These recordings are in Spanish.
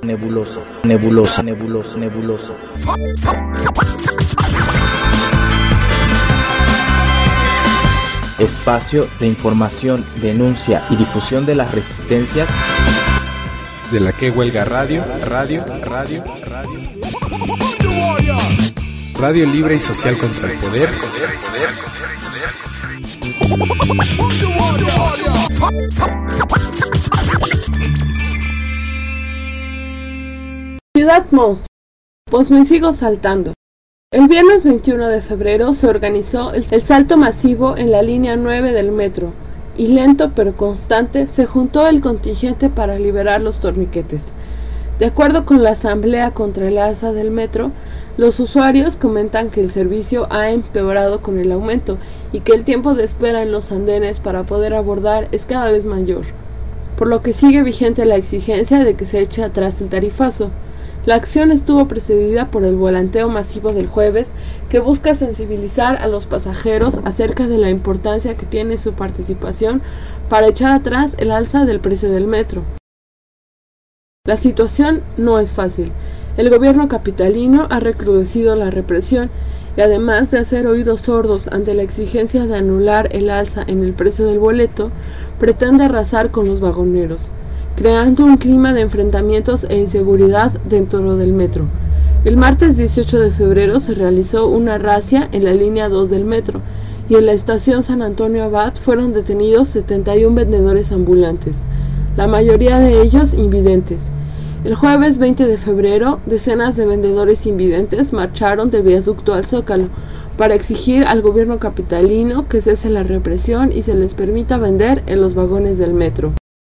nebuloso, nebuloso, nebuloso, nebuloso. Espacio de información, denuncia y difusión de las resistencias de la que huelga radio libre y social contra el poder. Ciudad Monstruo, pues me sigo saltando. El viernes 21 de febrero se organizó el salto masivo en la línea 9 del metro, y lento pero constante se juntó el contingente para liberar los torniquetes. De acuerdo con la Asamblea contra el Alza del Metro, los usuarios comentan que el servicio ha empeorado con el aumento y que el tiempo de espera en los andenes para poder abordar es cada vez mayor, por lo que sigue vigente la exigencia de que se eche atrás el tarifazo. La acción estuvo precedida por el volanteo masivo del jueves, que busca sensibilizar a los pasajeros acerca de la importancia que tiene su participación para echar atrás el alza del precio del metro. La situación no es fácil. El gobierno capitalino ha recrudecido la represión y, además de hacer oídos sordos ante la exigencia de anular el alza en el precio del boleto, pretende arrasar con los vagoneros, creando un clima de enfrentamientos e inseguridad dentro del metro. El martes 18 de febrero se realizó una razzia en la línea 2 del metro, y en la estación San Antonio Abad fueron detenidos 71 vendedores ambulantes, la mayoría de ellos invidentes. El jueves 20 de febrero, decenas de vendedores invidentes marcharon de Viaducto al Zócalo para exigir al gobierno capitalino que cese la represión y se les permita vender en los vagones del metro.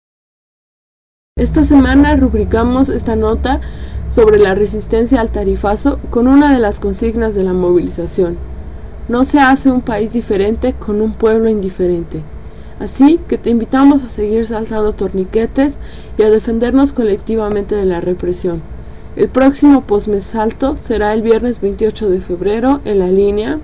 Esta semana rubricamos esta nota sobre la resistencia al tarifazo con una de las consignas de la movilización: no se hace un país diferente con un pueblo indiferente. Así que te invitamos a seguir saltando torniquetes y a defendernos colectivamente de la represión. El próximo Postmesalto será el viernes 28 de febrero en la línea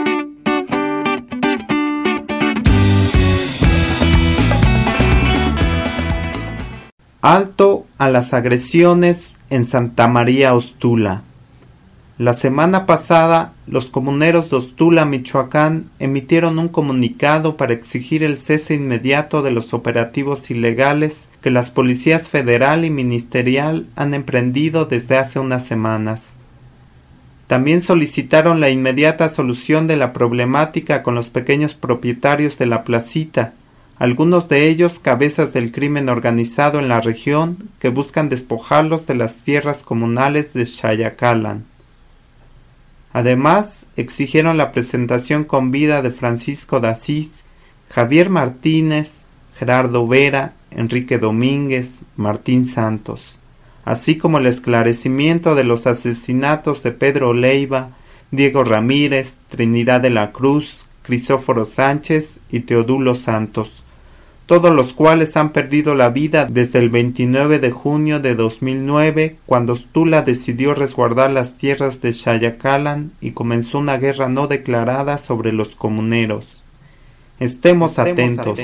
Alto a las agresiones en Santa María Ostula. La semana pasada, los comuneros de Ostula, Michoacán, emitieron un comunicado para exigir el cese inmediato de los operativos ilegales que las policías federal y ministerial han emprendido desde hace unas semanas. También solicitaron la inmediata solución de la problemática con los pequeños propietarios de la placita, algunos de ellos cabezas del crimen organizado en la región que buscan despojarlos de las tierras comunales de Xayacalan. Además, exigieron la presentación con vida de Francisco de Asís, Javier Martínez, Gerardo Vera, Enrique Domínguez, Martín Santos, así como el esclarecimiento de los asesinatos de Pedro Leiva, Diego Ramírez, Trinidad de la Cruz, Crisóforo Sánchez y Teodulo Santos, todos los cuales han perdido la vida desde el 29 de junio de 2009, cuando Ostula decidió resguardar las tierras de Xayacalan y comenzó una guerra no declarada sobre los comuneros. Estemos atentos.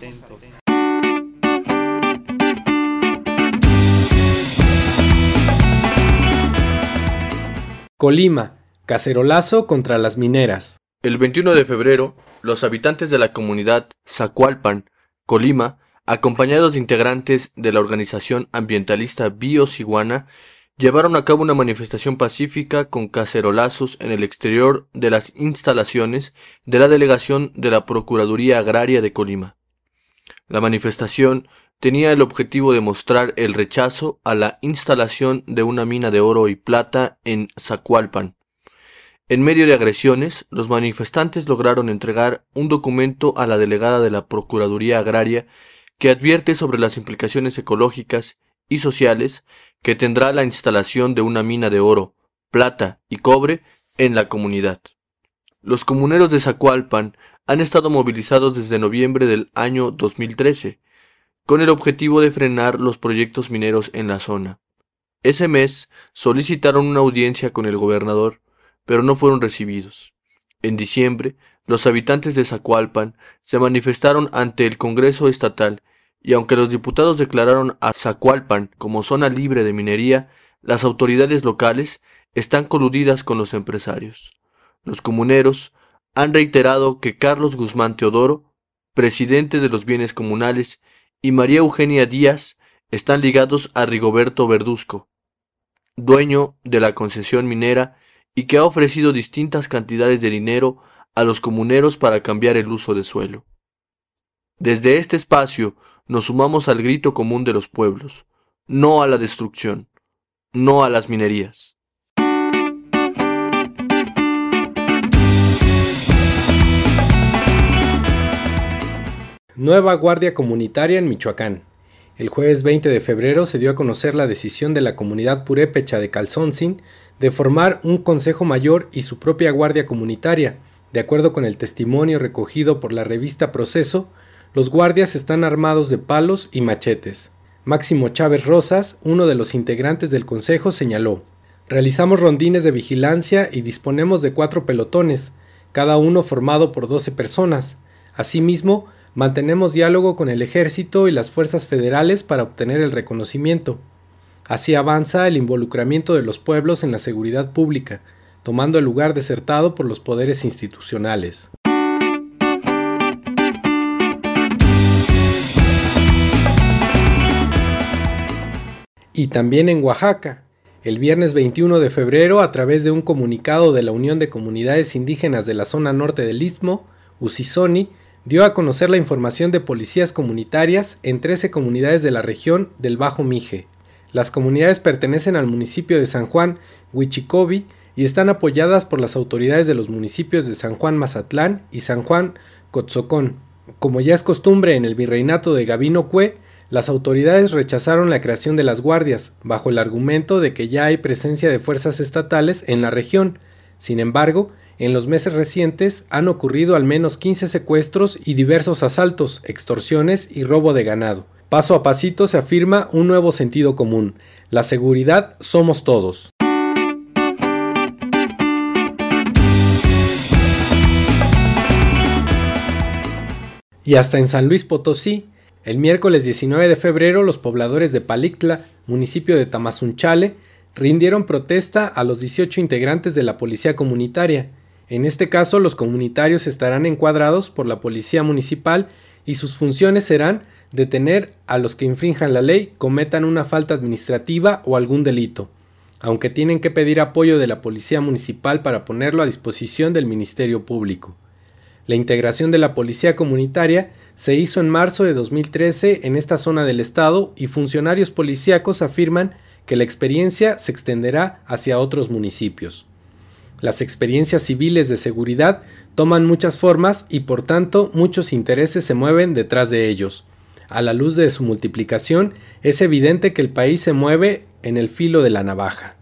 Colima, cacerolazo contra las mineras. El 21 de febrero, los habitantes de la comunidad Zacualpan, Colima, acompañados de integrantes de la organización ambientalista Biosiguana, llevaron a cabo una manifestación pacífica con cacerolazos en el exterior de las instalaciones de la delegación de la Procuraduría Agraria de Colima. La manifestación tenía el objetivo de mostrar el rechazo a la instalación de una mina de oro y plata en Zacualpan. En medio de agresiones, los manifestantes lograron entregar un documento a la delegada de la Procuraduría Agraria que advierte sobre las implicaciones ecológicas y sociales que tendrá la instalación de una mina de oro, plata y cobre en la comunidad. Los comuneros de Zacualpan han estado movilizados desde noviembre del año 2013, con el objetivo de frenar los proyectos mineros en la zona. Ese mes solicitaron una audiencia con el gobernador, pero no fueron recibidos. En diciembre, los habitantes de Zacualpan se manifestaron ante el Congreso Estatal y aunque los diputados declararon a Zacualpan como zona libre de minería, las autoridades locales están coludidas con los empresarios. Los comuneros han reiterado que Carlos Guzmán Teodoro, presidente de los bienes comunales, y María Eugenia Díaz están ligados a Rigoberto Verduzco, dueño de la concesión minera y que ha ofrecido distintas cantidades de dinero a los comuneros para cambiar el uso de suelo. Desde este espacio nos sumamos al grito común de los pueblos: no a la destrucción, no a las minerías. Nueva guardia comunitaria en Michoacán. El jueves 20 de febrero se dio a conocer la decisión de la comunidad purépecha de Calzoncin de formar un consejo mayor y su propia guardia comunitaria. De acuerdo con el testimonio recogido por la revista Proceso, los guardias están armados de palos y machetes. Máximo Chávez Rosas, uno de los integrantes del consejo, señaló: realizamos rondines de vigilancia y disponemos de 4 pelotones, cada uno formado por 12 personas. Asimismo, mantenemos diálogo con el ejército y las fuerzas federales para obtener el reconocimiento. Así avanza el involucramiento de los pueblos en la seguridad pública, tomando el lugar desertado por los poderes institucionales. Y también en Oaxaca, el viernes 21 de febrero, a través de un comunicado de la Unión de Comunidades Indígenas de la Zona Norte del Istmo, UCIZONI, dio a conocer la información de policías comunitarias en 13 comunidades de la región del Bajo Mije. Las comunidades pertenecen al municipio de San Juan Huichicobi y están apoyadas por las autoridades de los municipios de San Juan Mazatlán y San Juan Cotzocón. Como ya es costumbre en el virreinato de Gabino Cue, las autoridades rechazaron la creación de las guardias, bajo el argumento de que ya hay presencia de fuerzas estatales en la región. Sin embargo, en los meses recientes han ocurrido al menos 15 secuestros y diversos asaltos, extorsiones y robo de ganado. Paso a pasito se afirma un nuevo sentido común: la seguridad somos todos. Y hasta en San Luis Potosí, el miércoles 19 de febrero, los pobladores de Palictla, municipio de Tamazunchale, rindieron protesta a los 18 integrantes de la policía comunitaria. En este caso, los comunitarios estarán encuadrados por la policía municipal y sus funciones serán detener a los que infrinjan la ley, cometan una falta administrativa o algún delito, aunque tienen que pedir apoyo de la policía municipal para ponerlo a disposición del Ministerio Público. La integración de la policía comunitaria se hizo en marzo de 2013 en esta zona del estado y funcionarios policíacos afirman que la experiencia se extenderá hacia otros municipios. Las experiencias civiles de seguridad toman muchas formas y por tanto muchos intereses se mueven detrás de ellos. A la luz de su multiplicación, es evidente que el país se mueve en el filo de la navaja.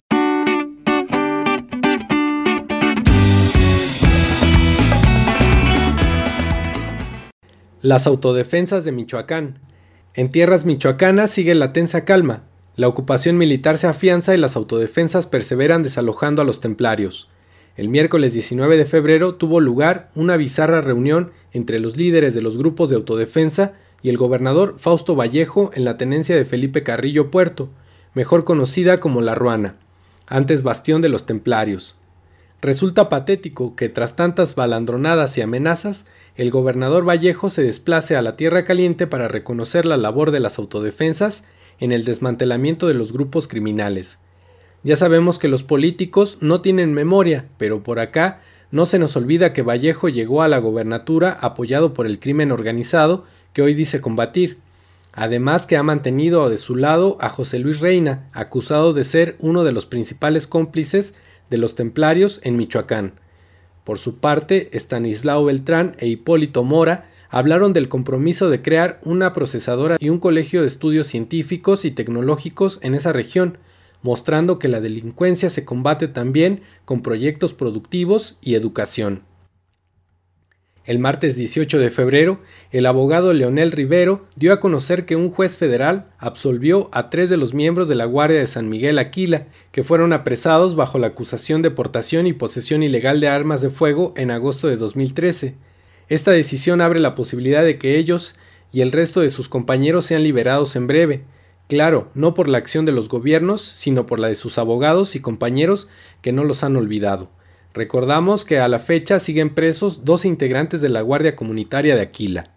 Las autodefensas de Michoacán. En tierras michoacanas sigue la tensa calma. La ocupación militar se afianza y las autodefensas perseveran desalojando a los templarios. El miércoles 19 de febrero tuvo lugar una bizarra reunión entre los líderes de los grupos de autodefensa y el gobernador Fausto Vallejo en la tenencia de Felipe Carrillo Puerto, mejor conocida como La Ruana, antes bastión de los templarios. Resulta patético que tras tantas balandronadas y amenazas, el gobernador Vallejo se desplace a la Tierra Caliente para reconocer la labor de las autodefensas en el desmantelamiento de los grupos criminales. Ya sabemos que los políticos no tienen memoria, pero por acá no se nos olvida que Vallejo llegó a la gobernatura apoyado por el crimen organizado que hoy dice combatir. Además que ha mantenido de su lado a José Luis Reina, acusado de ser uno de los principales cómplices de los templarios en Michoacán. Por su parte, Estanislao Beltrán e Hipólito Mora hablaron del compromiso de crear una procesadora y un colegio de estudios científicos y tecnológicos en esa región, mostrando que la delincuencia se combate también con proyectos productivos y educación. El martes 18 de febrero, el abogado Leonel Rivero dio a conocer que un juez federal absolvió a 3 de los miembros de la Guardia de San Miguel Aquila, que fueron apresados bajo la acusación de portación y posesión ilegal de armas de fuego en agosto de 2013. Esta decisión abre la posibilidad de que ellos y el resto de sus compañeros sean liberados en breve. Claro, no por la acción de los gobiernos, sino por la de sus abogados y compañeros que no los han olvidado. Recordamos que a la fecha siguen presos 12 integrantes de la Guardia Comunitaria de Aquila.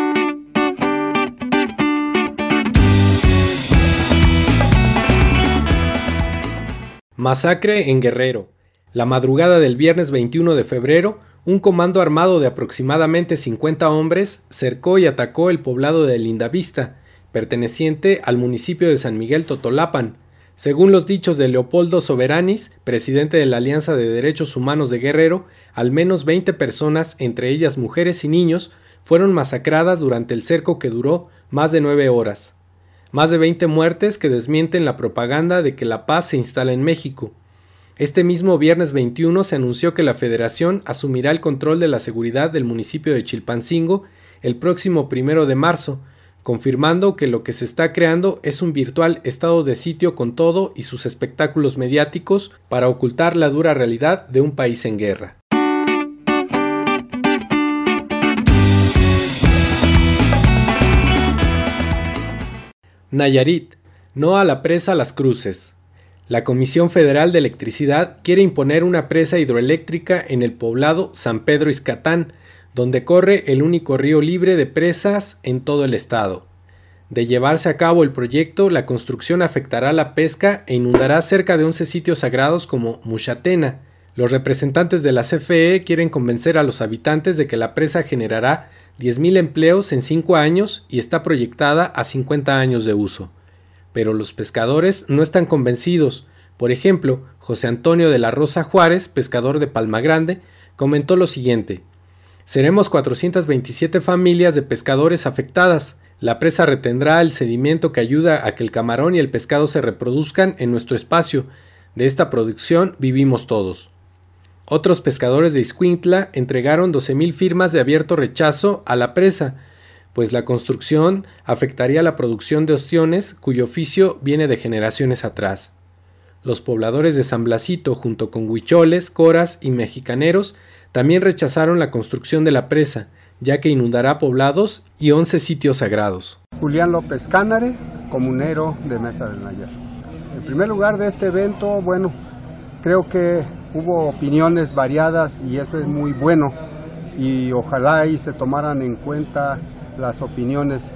Masacre en Guerrero. La madrugada del viernes 21 de febrero, un comando armado de aproximadamente 50 hombres cercó y atacó el poblado de Lindavista, perteneciente al municipio de San Miguel Totolapan. Según los dichos de Leopoldo Soberanis, presidente de la Alianza de Derechos Humanos de Guerrero, al menos 20 personas, entre ellas mujeres y niños, fueron masacradas durante el cerco que duró más de 9 horas. Más de 20 muertes que desmienten la propaganda de que la paz se instala en México. Este mismo viernes 21 se anunció que la Federación asumirá el control de la seguridad del municipio de Chilpancingo el próximo 1 de marzo, confirmando que lo que se está creando es un virtual estado de sitio con todo y sus espectáculos mediáticos para ocultar la dura realidad de un país en guerra. Nayarit, no a la presa Las Cruces. La Comisión Federal de Electricidad quiere imponer una presa hidroeléctrica en el poblado San Pedro Ixcatán, donde corre el único río libre de presas en todo el estado. De llevarse a cabo el proyecto, la construcción afectará la pesca e inundará cerca de 11 sitios sagrados como Muxatena. Los representantes de la CFE quieren convencer a los habitantes de que la presa generará 10,000 empleos en 5 años y está proyectada a 50 años de uso. Pero los pescadores no están convencidos. Por ejemplo, José Antonio de la Rosa Juárez, pescador de Palma Grande, comentó lo siguiente: seremos 427 familias de pescadores afectadas. La presa retendrá el sedimento que ayuda a que el camarón y el pescado se reproduzcan en nuestro espacio. De esta producción vivimos todos. Otros pescadores de Ixcuintla entregaron 12,000 firmas de abierto rechazo a la presa, pues la construcción afectaría la producción de ostiones, cuyo oficio viene de generaciones atrás. Los pobladores de San Blasito, junto con huicholes, coras y mexicaneros, también rechazaron la construcción de la presa, ya que inundará poblados y 11 sitios sagrados. Julián López Cánare, comunero de Mesa del Nayar. En primer lugar de este evento, bueno, creo que hubo opiniones variadas y eso es muy bueno y ojalá y se tomaran en cuenta las opiniones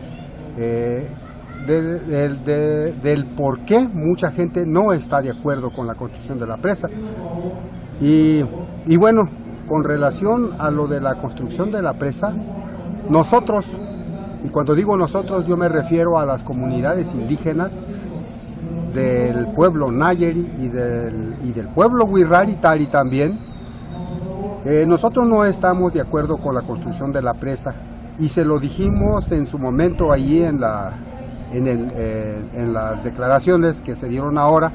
del por qué mucha gente no está de acuerdo con la construcción de la presa. Y bueno, con relación a lo de la construcción de la presa, nosotros, y cuando digo nosotros yo me refiero a las comunidades indígenas del pueblo Nayeri y del pueblo Huirraritari también, nosotros no estamos de acuerdo con la construcción de la presa y se lo dijimos en su momento allí en las declaraciones que se dieron ahora,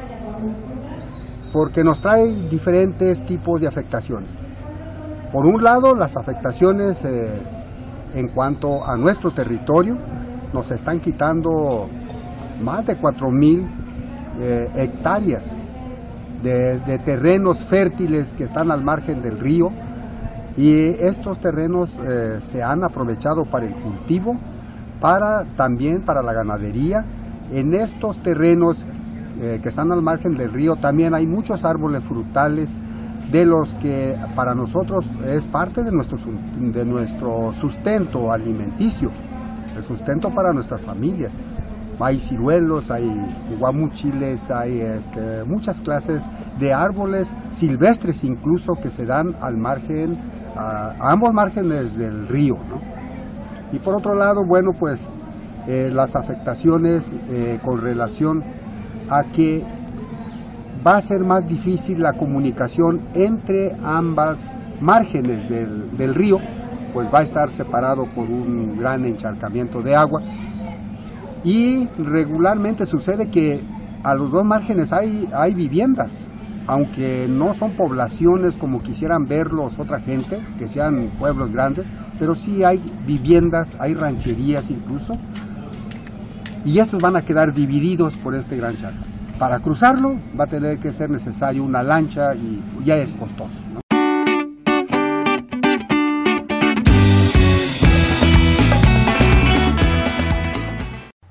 porque nos trae diferentes tipos de afectaciones. Por un lado, las afectaciones en cuanto a nuestro territorio, nos están quitando más de 4,000 hectáreas de terrenos fértiles que están al margen del río, y estos terrenos se han aprovechado para el cultivo, también para la ganadería. En estos terrenos que están al margen del río también hay muchos árboles frutales, de los que para nosotros es parte de nuestro sustento alimenticio, el sustento para nuestras familias. Hay ciruelos, hay guamuchiles, hay muchas clases de árboles silvestres incluso que se dan al margen, a ambos márgenes del río, ¿no? Y por otro lado, bueno, pues las afectaciones con relación a que va a ser más difícil la comunicación entre ambas márgenes del río, pues va a estar separado por un gran encharcamiento de agua. Y regularmente sucede que a los dos márgenes hay viviendas, aunque no son poblaciones como quisieran verlos otra gente, que sean pueblos grandes, pero sí hay viviendas, hay rancherías incluso, y estos van a quedar divididos por este gran charco. Para cruzarlo va a tener que ser necesario una lancha y ya es costoso, ¿no?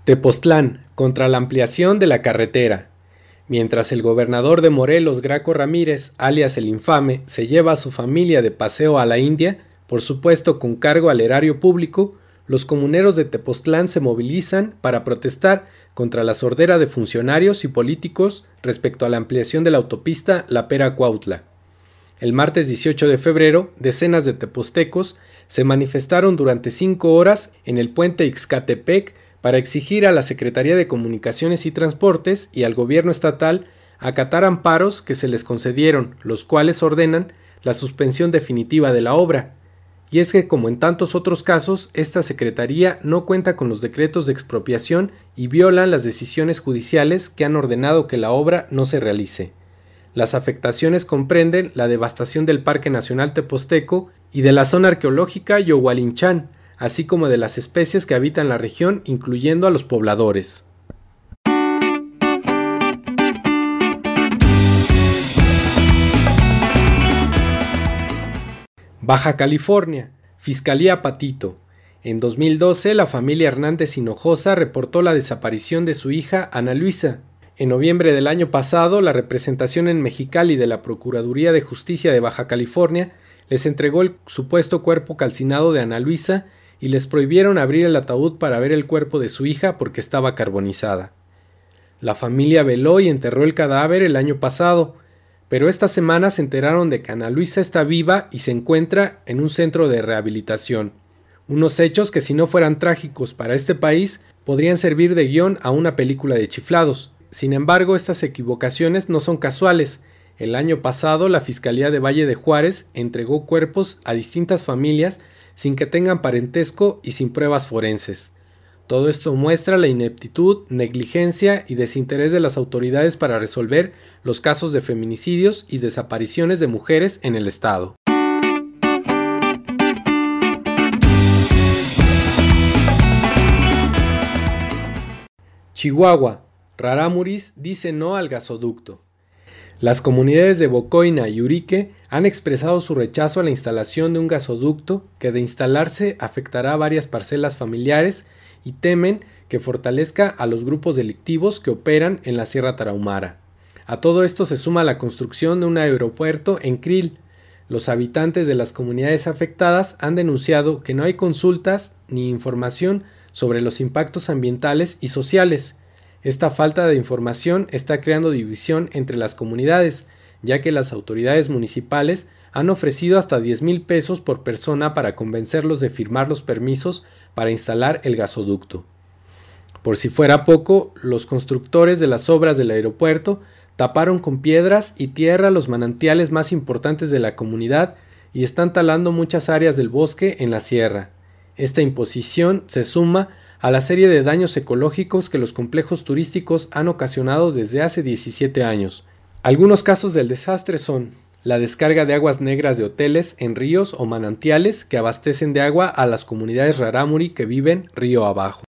Tepoztlán, contra la ampliación de la carretera. Mientras el gobernador de Morelos, Graco Ramírez, alias el Infame, se lleva a su familia de paseo a la India, por supuesto con cargo al erario público, los comuneros de Tepoztlán se movilizan para protestar contra la sordera de funcionarios y políticos respecto a la ampliación de la autopista La Pera-Cuautla. El martes 18 de febrero, decenas de tepoztecos se manifestaron durante 5 horas en el puente Ixcatepec para exigir a la Secretaría de Comunicaciones y Transportes y al gobierno estatal acatar amparos que se les concedieron, los cuales ordenan la suspensión definitiva de la obra. Y es que, como en tantos otros casos, esta Secretaría no cuenta con los decretos de expropiación y violan las decisiones judiciales que han ordenado que la obra no se realice. Las afectaciones comprenden la devastación del Parque Nacional Tepozteco y de la zona arqueológica Yohualinchán, así como de las especies que habitan la región, incluyendo a los pobladores. Baja California, Fiscalía Patito. En 2012, la familia Hernández Hinojosa reportó la desaparición de su hija Ana Luisa. En noviembre del año pasado, la representación en Mexicali de la Procuraduría de Justicia de Baja California les entregó el supuesto cuerpo calcinado de Ana Luisa y les prohibieron abrir el ataúd para ver el cuerpo de su hija porque estaba carbonizada. La familia veló y enterró el cadáver el año pasado, pero esta semana se enteraron de que Ana Luisa está viva y se encuentra en un centro de rehabilitación. Unos hechos que, si no fueran trágicos para este país, podrían servir de guión a una película de chiflados. Sin embargo, estas equivocaciones no son casuales. El año pasado, la Fiscalía de Valle de Juárez entregó cuerpos a distintas familias sin que tengan parentesco y sin pruebas forenses. Todo esto muestra la ineptitud, negligencia y desinterés de las autoridades para resolver los casos de feminicidios y desapariciones de mujeres en el estado. Chihuahua, Rarámuris dice no al gasoducto. Las comunidades de Bocoina y Urique han expresado su rechazo a la instalación de un gasoducto que, de instalarse, afectará a varias parcelas familiares y temen que fortalezca a los grupos delictivos que operan en la Sierra Tarahumara. A todo esto se suma la construcción de un aeropuerto en Krill. Los habitantes de las comunidades afectadas han denunciado que no hay consultas ni información sobre los impactos ambientales y sociales. Esta falta de información está creando división entre las comunidades, ya que las autoridades municipales han ofrecido hasta 10,000 pesos por persona para convencerlos de firmar los permisos para instalar el gasoducto. Por si fuera poco, los constructores de las obras del aeropuerto taparon con piedras y tierra los manantiales más importantes de la comunidad y están talando muchas áreas del bosque en la sierra. Esta imposición se suma a la serie de daños ecológicos que los complejos turísticos han ocasionado desde hace 17 años. Algunos casos del desastre son la descarga de aguas negras de hoteles en ríos o manantiales que abastecen de agua a las comunidades rarámuri que viven río abajo.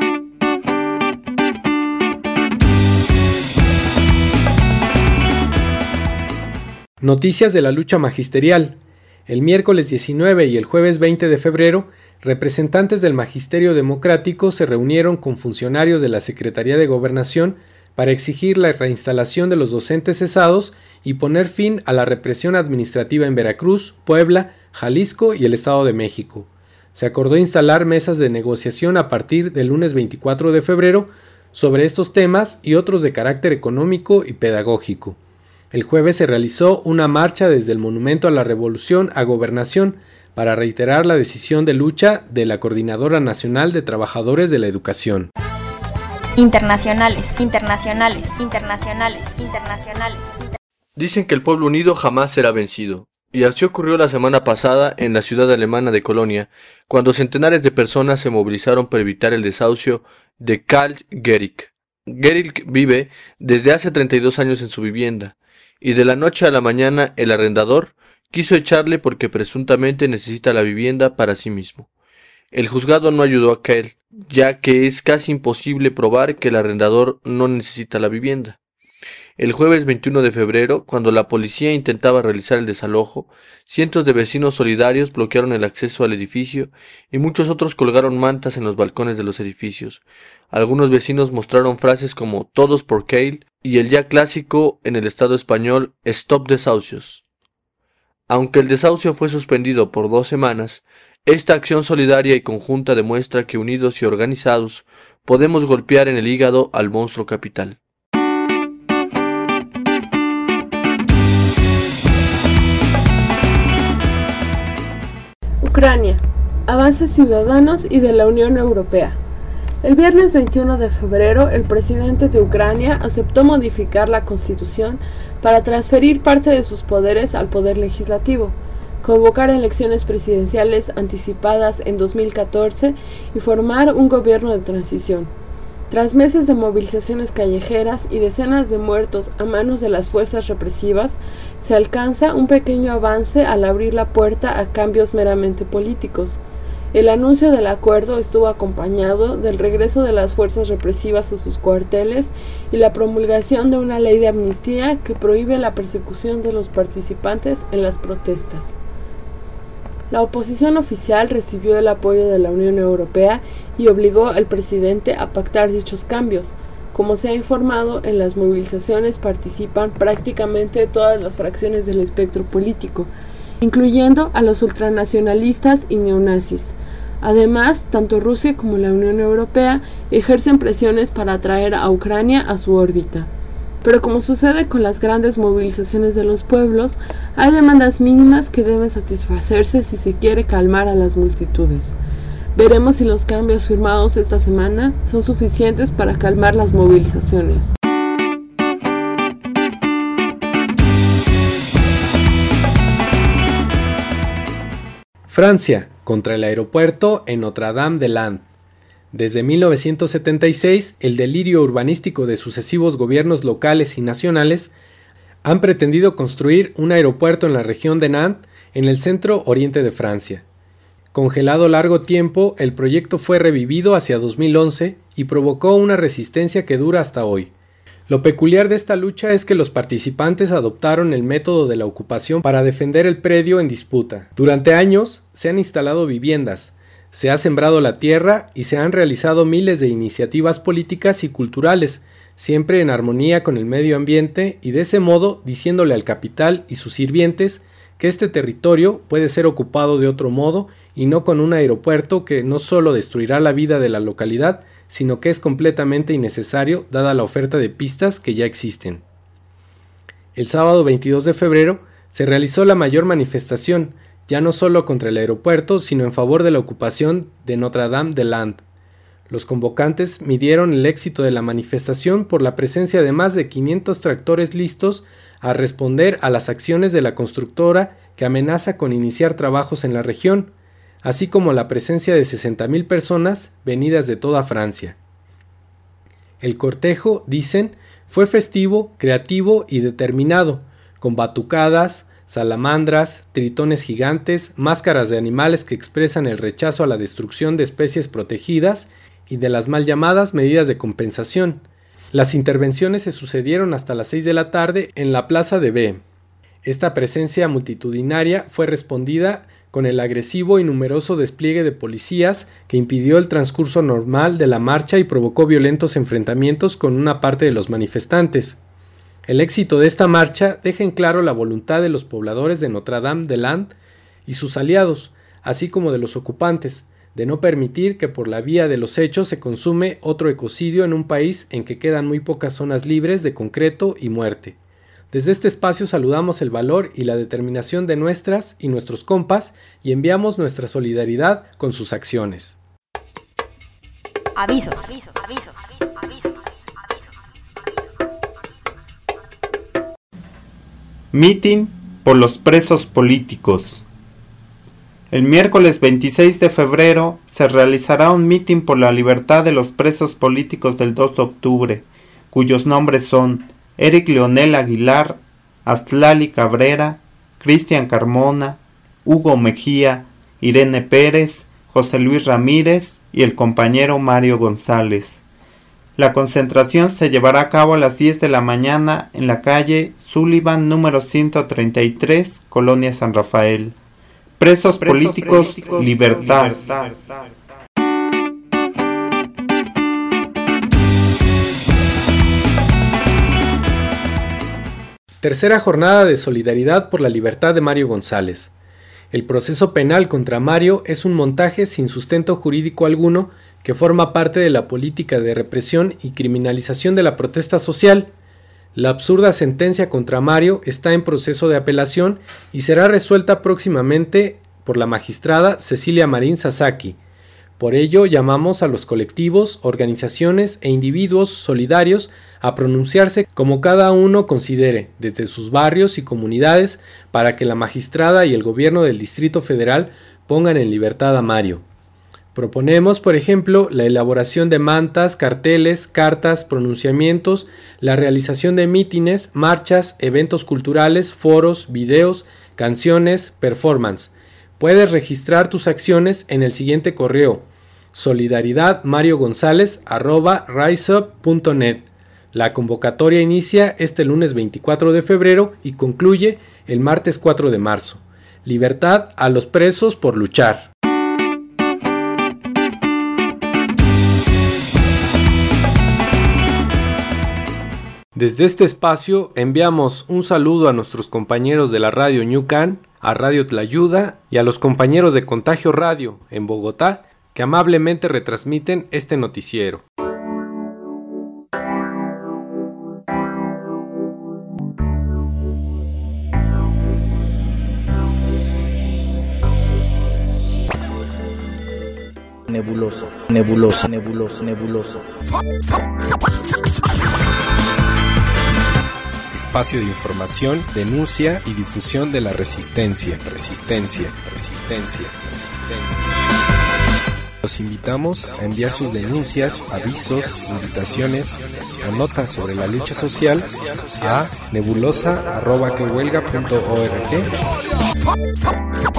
Noticias de la lucha magisterial. El miércoles 19 y el jueves 20 de febrero, representantes del Magisterio Democrático se reunieron con funcionarios de la Secretaría de Gobernación para exigir la reinstalación de los docentes cesados y poner fin a la represión administrativa en Veracruz, Puebla, Jalisco y el Estado de México. Se acordó instalar mesas de negociación a partir del lunes 24 de febrero sobre estos temas y otros de carácter económico y pedagógico. El jueves se realizó una marcha desde el Monumento a la Revolución a Gobernación para reiterar la decisión de lucha de la Coordinadora Nacional de Trabajadores de la Educación. Internacionales. Dicen que el pueblo unido jamás será vencido, y así ocurrió la semana pasada en la ciudad alemana de Colonia, cuando centenares de personas se movilizaron para evitar el desahucio de Karl Gehrig. Gehrig vive desde hace 32 años en su vivienda, y de la noche a la mañana el arrendador quiso echarle porque presuntamente necesita la vivienda para sí mismo. El juzgado no ayudó a Karl, ya que es casi imposible probar que el arrendador no necesita la vivienda. El jueves 21 de febrero, cuando la policía intentaba realizar el desalojo, cientos de vecinos solidarios bloquearon el acceso al edificio y muchos otros colgaron mantas en los balcones de los edificios. Algunos vecinos mostraron frases como "Todos por Keil" y el ya clásico en el Estado español "Stop desahucios". Aunque el desahucio fue suspendido por 2 semanas, esta acción solidaria y conjunta demuestra que unidos y organizados podemos golpear en el hígado al monstruo capital. Ucrania. Avances ciudadanos y de la Unión Europea. El viernes 21 de febrero, el presidente de Ucrania aceptó modificar la Constitución para transferir parte de sus poderes al poder legislativo, convocar elecciones presidenciales anticipadas en 2014 y formar un gobierno de transición. Tras meses de movilizaciones callejeras y decenas de muertos a manos de las fuerzas represivas, se alcanza un pequeño avance al abrir la puerta a cambios meramente políticos. El anuncio del acuerdo estuvo acompañado del regreso de las fuerzas represivas a sus cuarteles y la promulgación de una ley de amnistía que prohíbe la persecución de los participantes en las protestas. La oposición oficial recibió el apoyo de la Unión Europea y obligó al presidente a pactar dichos cambios. Como se ha informado, en las movilizaciones participan prácticamente todas las fracciones del espectro político, incluyendo a los ultranacionalistas y neonazis. Además, tanto Rusia como la Unión Europea ejercen presiones para atraer a Ucrania a su órbita. Pero como sucede con las grandes movilizaciones de los pueblos, hay demandas mínimas que deben satisfacerse si se quiere calmar a las multitudes. Veremos si los cambios firmados esta semana son suficientes para calmar las movilizaciones. Francia, contra el aeropuerto en Notre-Dame-des-Landes. Desde 1976, el delirio urbanístico de sucesivos gobiernos locales y nacionales han pretendido construir un aeropuerto en la región de Nantes, en el centro oriente de Francia. Congelado largo tiempo, el proyecto fue revivido hacia 2011 y provocó una resistencia que dura hasta hoy. Lo peculiar de esta lucha es que los participantes adoptaron el método de la ocupación para defender el predio en disputa. Durante años se han instalado viviendas, se ha sembrado la tierra y se han realizado miles de iniciativas políticas y culturales, siempre en armonía con el medio ambiente y de ese modo diciéndole al capital y sus sirvientes que este territorio puede ser ocupado de otro modo y no con un aeropuerto que no solo destruirá la vida de la localidad, sino que es completamente innecesario dada la oferta de pistas que ya existen. El sábado 22 de febrero se realizó la mayor manifestación, ya no solo contra el aeropuerto, sino en favor de la ocupación de Notre-Dame-des-Landes. Los convocantes midieron el éxito de la manifestación por la presencia de más de 500 tractores listos a responder a las acciones de la constructora que amenaza con iniciar trabajos en la región, así como la presencia de 60.000 personas venidas de toda Francia. El cortejo, dicen, fue festivo, creativo y determinado, con batucadas, salamandras, tritones gigantes, máscaras de animales que expresan el rechazo a la destrucción de especies protegidas y de las mal llamadas medidas de compensación. Las intervenciones se sucedieron hasta las 6 de la tarde en la plaza de B. Esta presencia multitudinaria fue respondida con el agresivo y numeroso despliegue de policías que impidió el transcurso normal de la marcha y provocó violentos enfrentamientos con una parte de los manifestantes. El éxito de esta marcha deja en claro la voluntad de los pobladores de Notre-Dame-des-Landes y sus aliados, así como de los ocupantes, de no permitir que por la vía de los hechos se consume otro ecocidio en un país en que quedan muy pocas zonas libres de concreto y muerte. Desde este espacio saludamos el valor y la determinación de nuestras y nuestros compas y enviamos nuestra solidaridad con sus acciones. Avisos. Mitin por los presos políticos. El miércoles 26 de febrero se realizará un mitin por la libertad de los presos políticos del 2 de octubre, cuyos nombres son Eric Leonel Aguilar, Astlali Cabrera, Cristian Carmona, Hugo Mejía, Irene Pérez, José Luis Ramírez y el compañero Mario González. La concentración se llevará a cabo a las 10 de la mañana en la calle Sullivan número 133, Colonia San Rafael. Presos políticos, libertad. Tercera jornada de solidaridad por la libertad de Mario González. El proceso penal contra Mario es un montaje sin sustento jurídico alguno que forma parte de la política de represión y criminalización de la protesta social. La absurda sentencia contra Mario está en proceso de apelación y será resuelta próximamente por la magistrada Cecilia Marín Sasaki. Por ello, llamamos a los colectivos, organizaciones e individuos solidarios a pronunciarse como cada uno considere, desde sus barrios y comunidades, para que la magistrada y el gobierno del Distrito Federal pongan en libertad a Mario. Proponemos, por ejemplo, la elaboración de mantas, carteles, cartas, pronunciamientos, la realización de mítines, marchas, eventos culturales, foros, videos, canciones, performance. Puedes registrar tus acciones en el siguiente correo: solidaridadmariogonzalez@riseup.net. La convocatoria inicia este lunes 24 de febrero y concluye el martes 4 de marzo. Libertad a los presos por luchar. Desde este espacio enviamos un saludo a nuestros compañeros de la radio Ñucan, a Radio Tlayuda y a los compañeros de Contagio Radio en Bogotá que amablemente retransmiten este noticiero. Nebuloso, nebuloso, nebuloso, nebuloso. Espacio de información, denuncia y difusión de la resistencia. Resistencia. Los invitamos a enviar sus denuncias, avisos, invitaciones o notas sobre la lucha social a nebulosa@quehuelga.org.